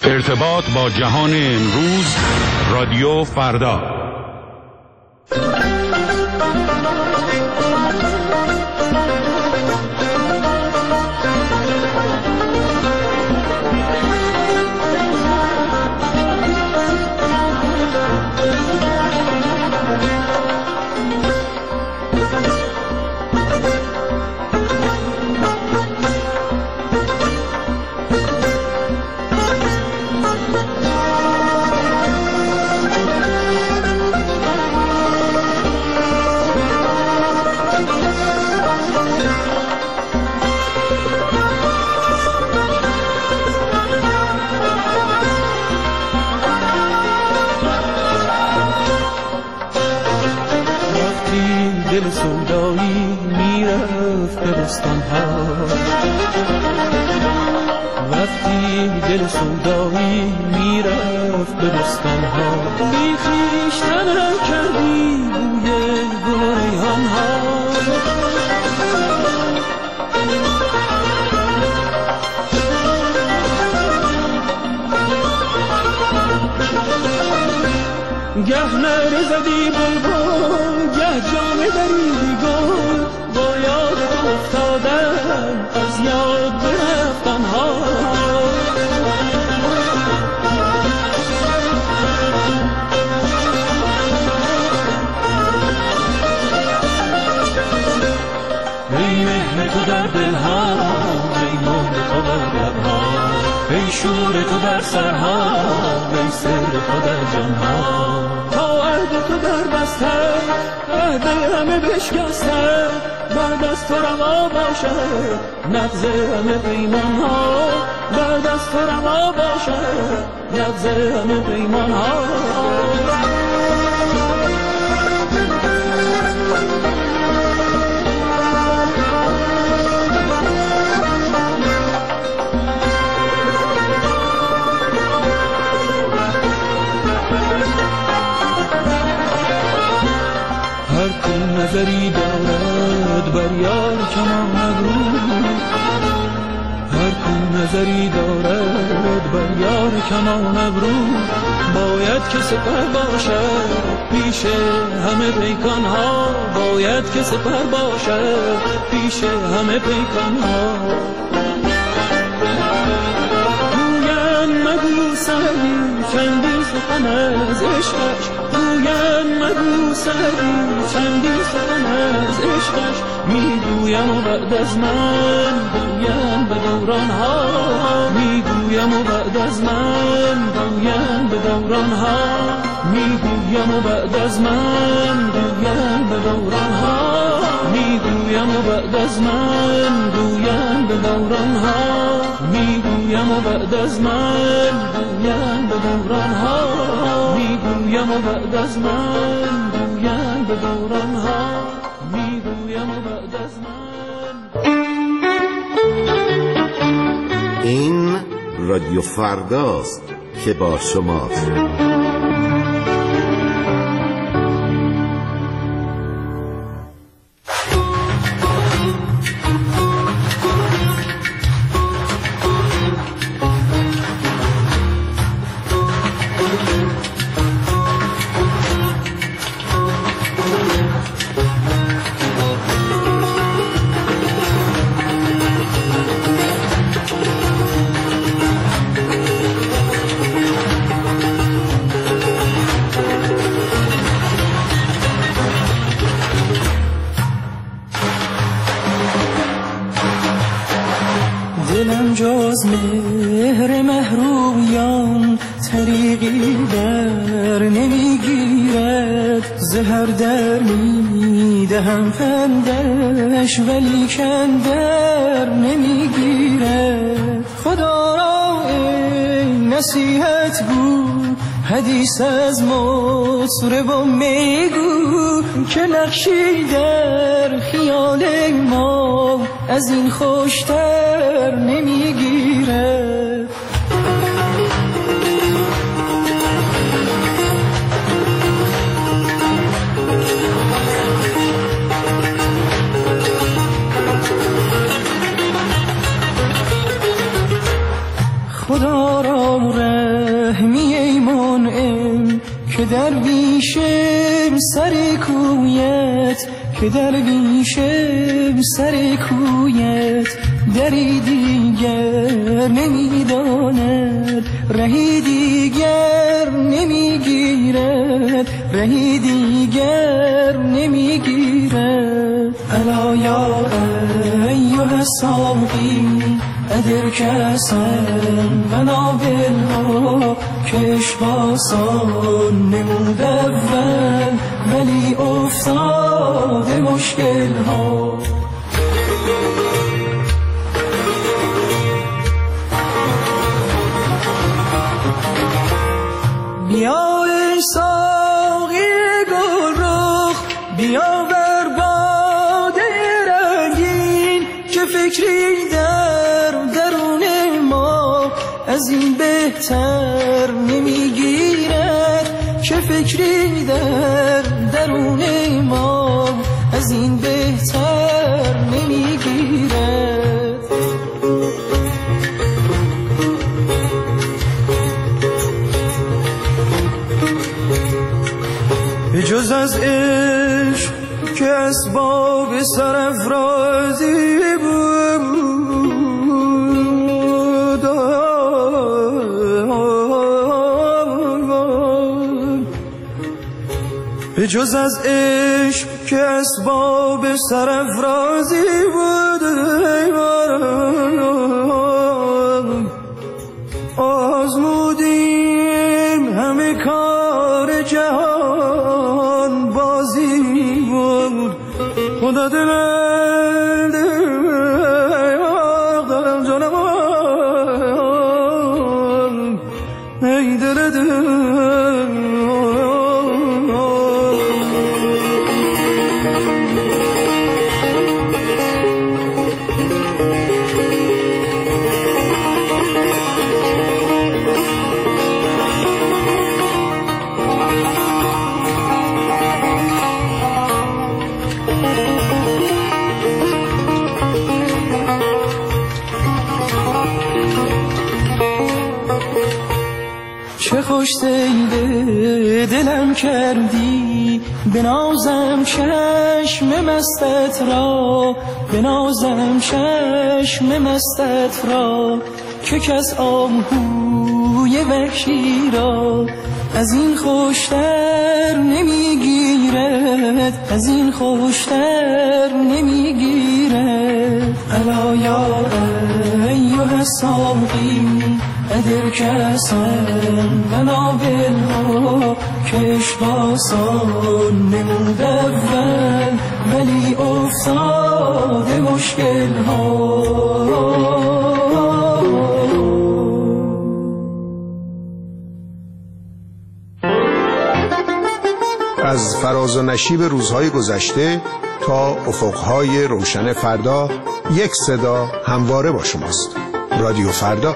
ارتباط با جهان امروز، رادیو فردا. دل سودایی میرفت به بستان‌ها، وقتی دل سودایی میرفت به بستان‌ها، بی خویشتنم کردی بوی گل و ریحان‌ها. گه نره زدی بلبل، گه جامه دریدی گل، با یاد تو افتادم از یاد برفتنها. ای مهر تو در دلها، ای مهر تو در لبها، ای شور تو در سرها، ای سر تو در جانها. تا عهد تو در بسته، عهد همه بشکسته، بعد از تو روا باشد نقض همه پیمانها، بعد از تو روا باشد نقض همه پیمانها. نظری دارد بر یار کمان ابرو، هر کو نظری دارد بر یار کمان ابرو، باید که سپر باشد پیش همه پیکانها، باید که سپر باشد پیش همه پیکانها. گویند مگو سعدی چندی سخن از عشقش، گویند مگو سعدی چندی سخن از عشقش، میگویم و بعد از من گویم به دورانها، میگویم و بعد از من گویم به دورانها، میگویم و بعد از من گویم به دورانها، میگویم و بعد از من گویم به دورانها، میگویم و بعد از من گویم به دورانها، میگویم و بعد از من گویم به دورانها، میگویم و بعد از من. این رادیو فرداست که با شماست. دلم جز مهر محرویان طریقی در نمیگیرد، زهر در میدهم پندش ولیکن در نمیگیرد. خدا را ای نصیحت گو حدیث از مطرب میگو، که نقشی در خیال ما از این خوشتر نمیگیرد. خدا را رحمی ای منعم که درویشم سر کویت، که درویشم سر کویت. دری دیگر نمیداند رهی دیگر نمیگیرد، رهی دیگر نمیگیرد. الا یا ایها الساقی ادر کسن منابلها کش باسان نمود اول ولی افتاد مشکل ها. بیا ای ساقی گل رخ بیا بر باده رنگین که فکری در درون ما از این بهتر نمیگیرد، که فکری در درون ما از این بهتر نمیگیرد. جز از عشق که اسباب سرافرازی بود، به جز از عشق که اسباب سرافرازی بود، آزمودیم همه کار جهان بازی بود. خدا دلم دارم جانم ای دل چه خوش سیده دلم کردی، بنازم چشم مستت را، بنازم چشم مستت را، که کس آهوی وحشی را از این خوشتر نمیگیرد، از این خوشتر نمیگیرد. الا یا ایها الساقی ادر کسن منابلها کش باسان نمود اول ولی افتاد مشکل ها. از فراز و نشیب روزهای گذشته تا افقهای روشن فردا، یک صدا همواره با شماست. رادیو فردا.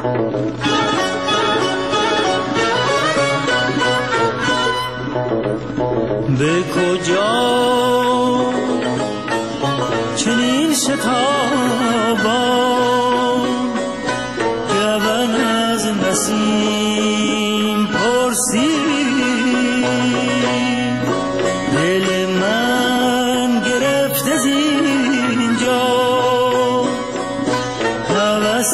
به کجا چنین شتابان گون از نسیم پرسی دل من گرفته زینجا هوس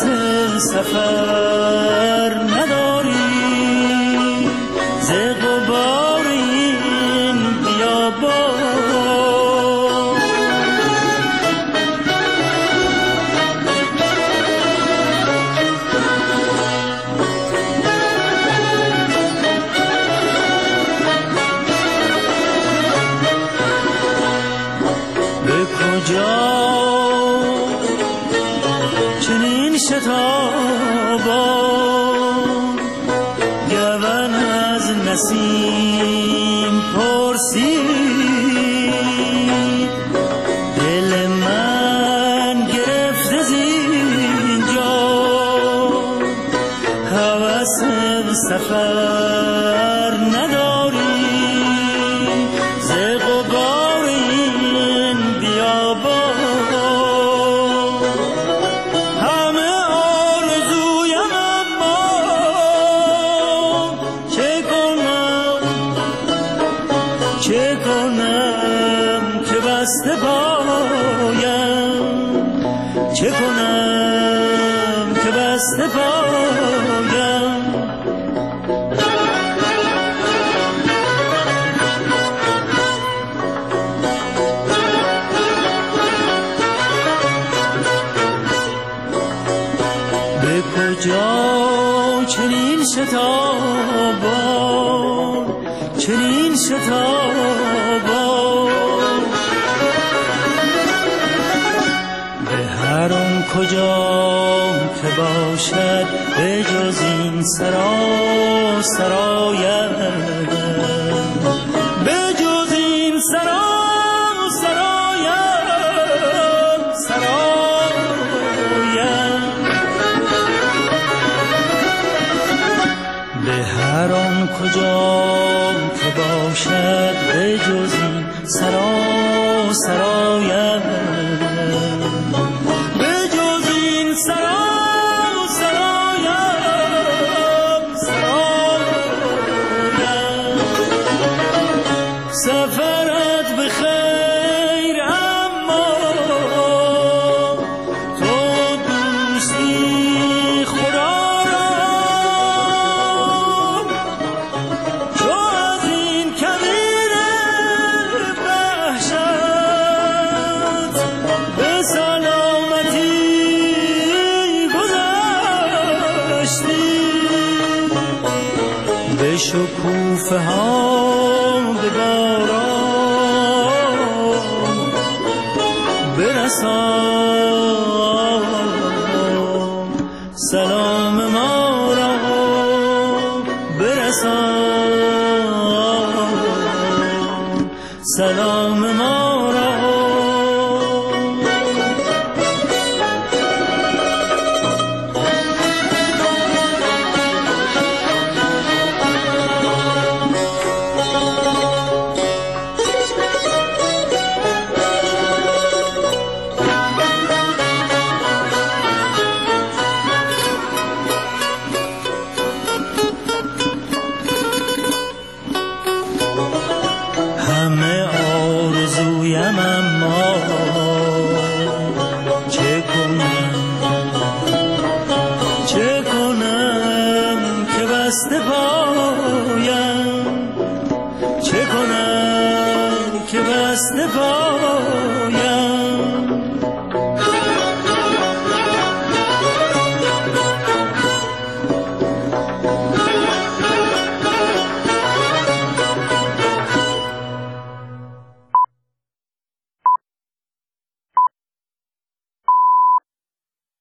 سفر نداری ز غبار این بیابان چنین شتابان گون از نسیم پرسی دل من گرفته زینجا هوس سفر نداری ز غبار این بیابان چه کنم که بسته پایم چه کنم که بسته پایم به کجا چنین شتابان چنین شتابان به هر آن کجا که باشد به جز این سرایم به جز این سرایم به هر آن کجا که باشد به جز این سرایم به جز این سرایم سفرت به خیر اما تو دوستی خدا به شکوفه ها به باران برسان سلام ما را برسان سلام ما را همه آرزویم اما چه کنم که بسته پایم چه کنم که بسته پایم